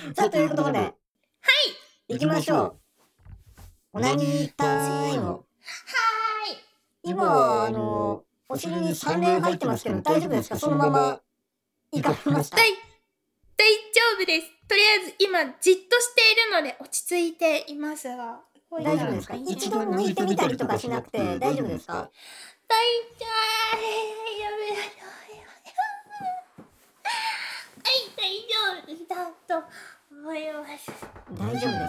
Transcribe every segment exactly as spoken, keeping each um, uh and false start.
さあ、ということで、はい、行きましょう。オナニータイム。はーい。今、あの、お尻にさん連入ってますけど、大丈夫ですか？そのまま行かれました？ 大、大丈夫です。とりあえず今じっとしているので落ち着いていますが。 大丈夫ですか？一度抜いてみたりとかしなくて大丈夫ですか？ 大丈夫、大丈夫。はい、大丈夫だと思います。 大丈夫ですか？はい。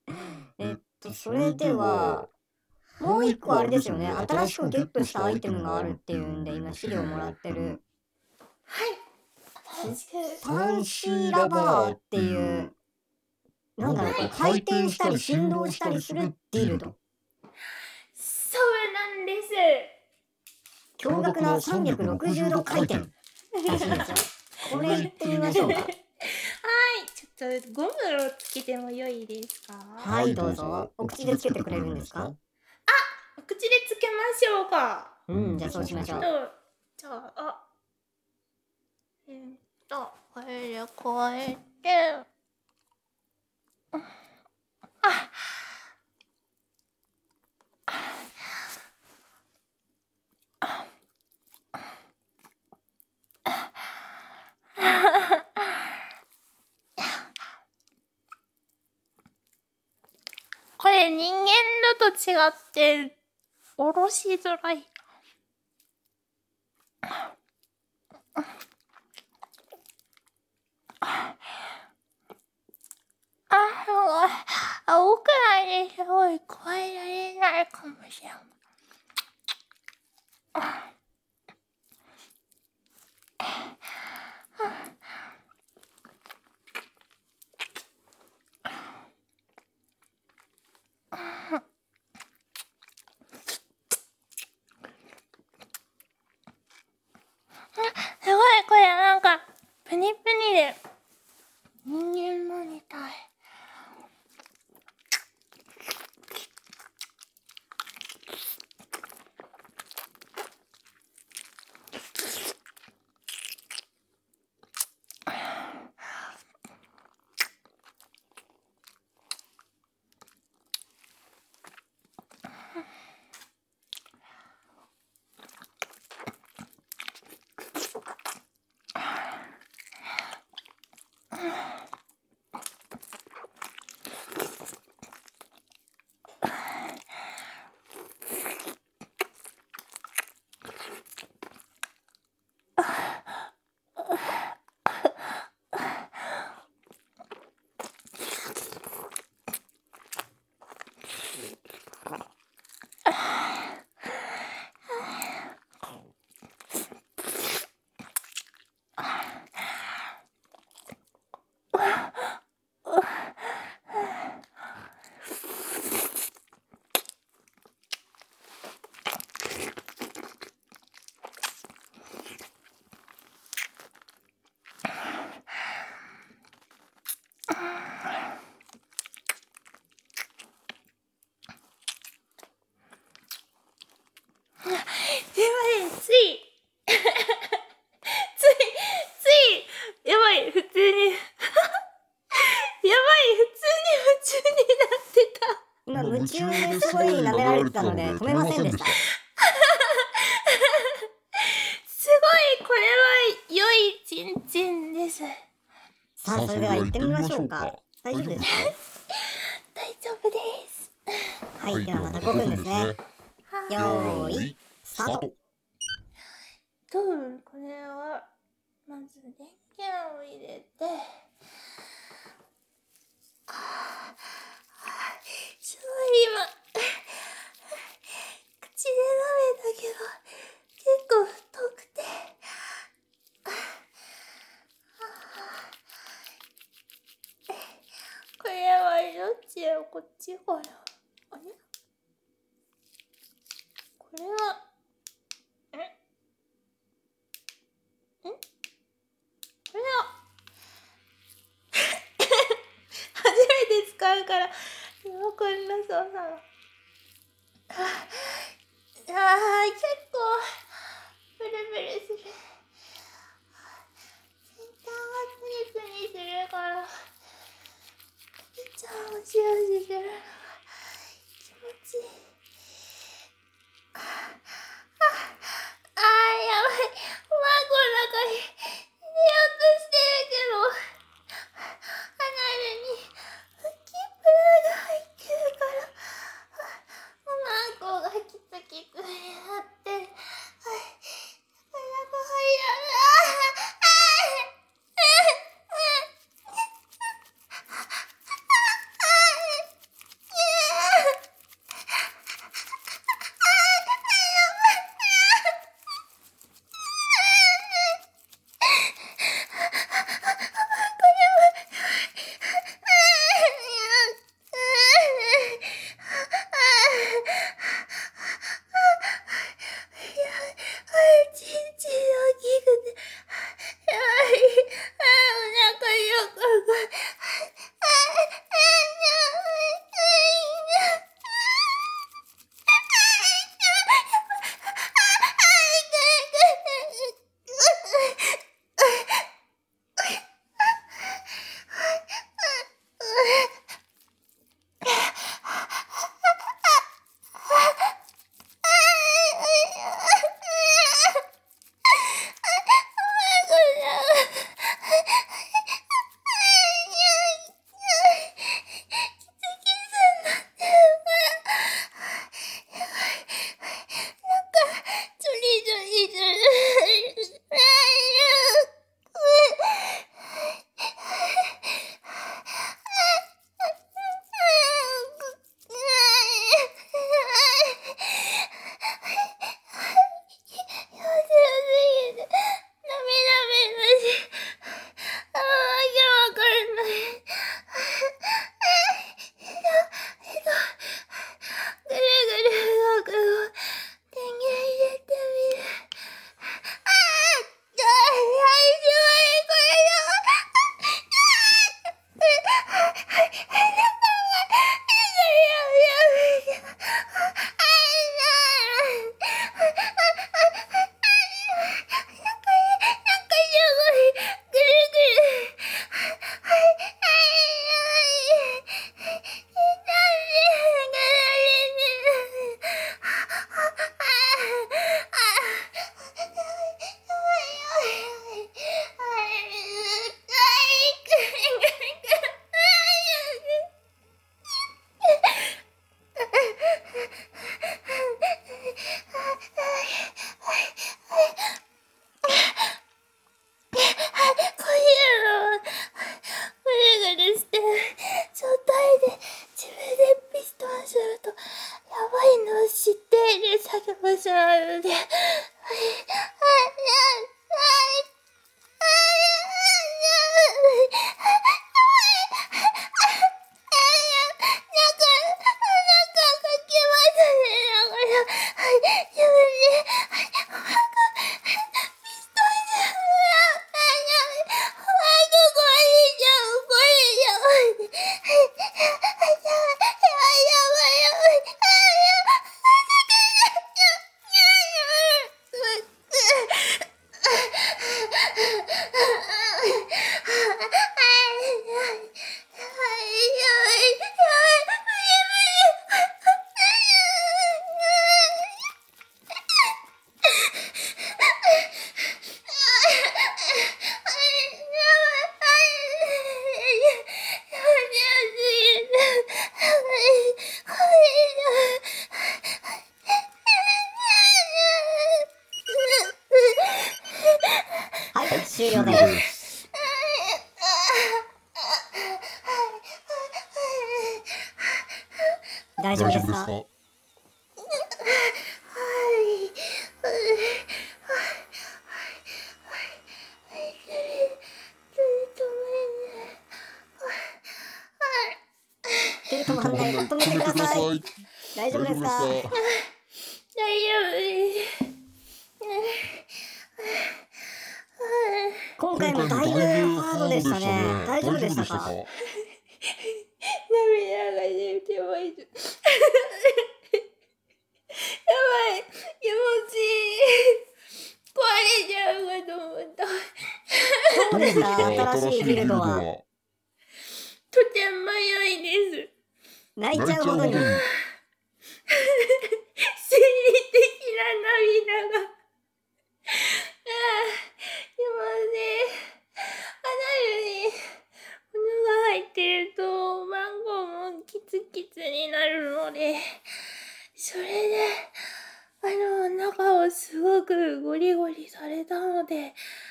えっと、それでは、もう一個あれですよね。新しくゲットしたアイテムがあるっていうんで、今資料もらってる。 はい。新しく。 ファンシーラバーっていう、なんだろう、これ回転したり振動したりするディルド。 そうなんです。 驚愕なさんびゃくろくじゅうど回転らしいですよ。これ行ってみましょうか。はい、 ちょっとゴムをつけても良いですか？ はい、どうぞ。お口でつけてくれるんですか？ あ、お口でつけましょうか。 うん、じゃあそうしましょう。 じゃあ、あ、えー、っと、これでこうやって、あ、これ人間のと違っておろしづらい。あ、すごい。青くないですごい超えられないかもしれない。すごい、これなんかプニプニで人間のみたい。でもね、ついついついやばい、普通にやばい、普通に夢中になってた。 今夢中ですごい舐められてたので止めませんでした。 すごい、これは良いチンチンです。 さあ、それでは行ってみましょうか。大丈夫ですか？ 大丈夫です。 はい、ではまたごふんですね。よーい、スタート。 どう、これはまず電源を入れて、あすごい今口で舐めたけど結構太くて、これはどっちやろ、こっちかな。あれ、これはえんこれは初めて使うからわかんなそうなの。ああ、結構ブルブルする。先端はプニプニ大丈夫ですか？ はい。 手止まんない。止めてください。大丈夫ですか？ 大丈夫です。 今回もだいぶハードでしたね。大丈夫でしたか？ 涙が出てまいる。やばい、気持ちいい。壊れちゃうかと思った。 どうですか、新しいビルドは。 とても良いです。 泣いちゃうほどに。 心理的な涙が。ああ、気持ちいい。鼻に物が入ってるとマンゴーもキツキツになるので、それであの中をすごくゴリゴリされたので、やばい、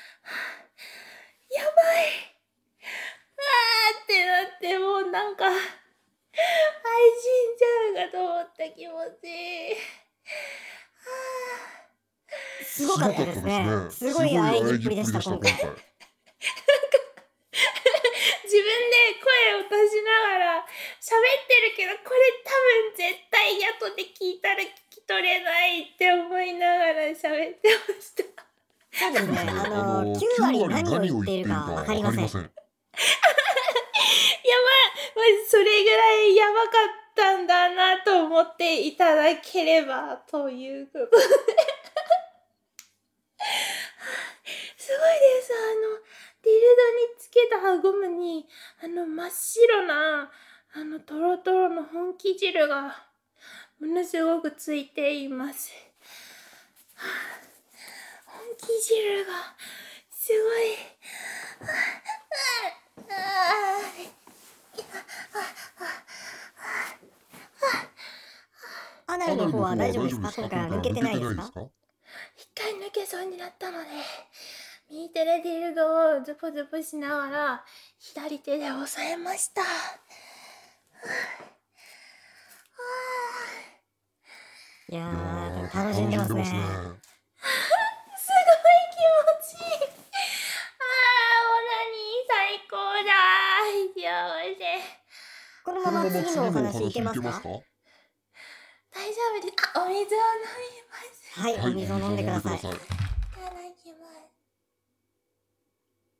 あーってなって、もうなんか配信ちゃうかと思った。気持ちいい。 すごかったですね。すごい喘ぎっぷりでした今回。 自分で声を出しながら喋ってるけど、これ多分絶対後で聞いたら聞き取れないって思いながら喋ってました。 そうですね。あのきゅうわり何を言っているかわかりません。やばい、 まあ、それぐらいやばかったんだなと思っていただければということですごいです。あのディルドにつけたゴムにあの真っ白なあのトロトロの本気汁がものすごくついています。本気汁がすごい。 アナルの方は大丈夫ですか？今回は抜けてないですか？ 一回抜けそうになったので、右手でディルドをズポズポしながら左手で押さえました。 いやー、楽しんでますね。 すごい気持ちいい。あー、オナニー最高だー。幸せ。 このまま次のお話いけますか？ 大丈夫です。あ、お水を飲みます。 はい、お水を飲んでください。